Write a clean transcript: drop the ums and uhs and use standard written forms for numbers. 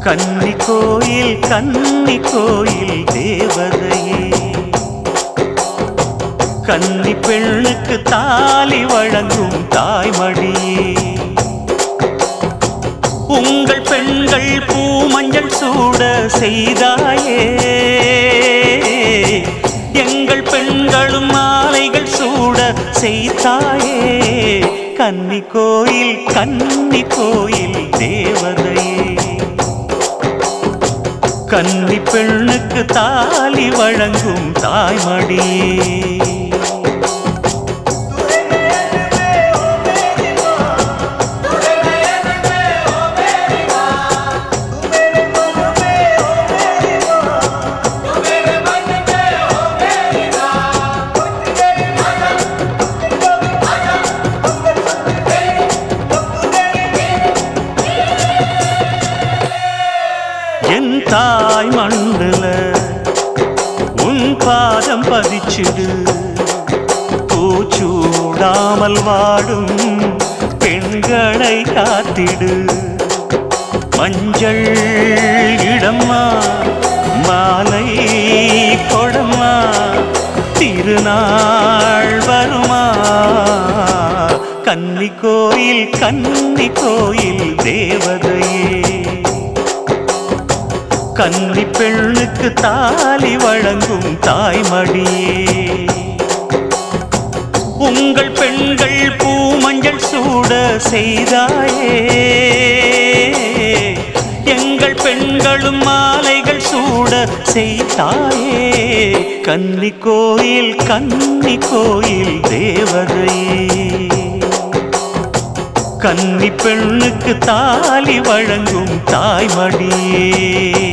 கன்னி கோயில் தேவதையே, கன்னி பெண்ணுக்கு தாலி வழங்கும் தாய்மடியே, உங்கள் பெண்கள் பூமஞ்சள் சூட செய்தாயே, எங்கள் பெண்களும் மாலைகள் சூட செய்தாயே. கன்னி கோயில் தேவதையே, கன்னி பெண்ணுக்கு தாலி வழங்கும் தாய்மடியே. என் தாய் மண்ணுல உன் பாதம் பதிச்சிடு, பூச்சூடாமல் வாடும் பெண்களை காத்திடு. மஞ்சள் இடம்மா மாலை கொடம்மா, திருநாள் வருமா. கன்னி கோயில் தேவதையே, கன்னி பெண்ணுக்கு தாலி வழங்கும் தாய்மடியே, உங்கள் பெண்கள் பூமஞ்சள் சூட செய்தாயே, எங்கள் பெண்களும் மாலைகள் சூட செய்தாயே. கன்னி கோயில் தேவதையே, கன்னி பெண்ணுக்கு தாலி வழங்கும் தாய்மடியே.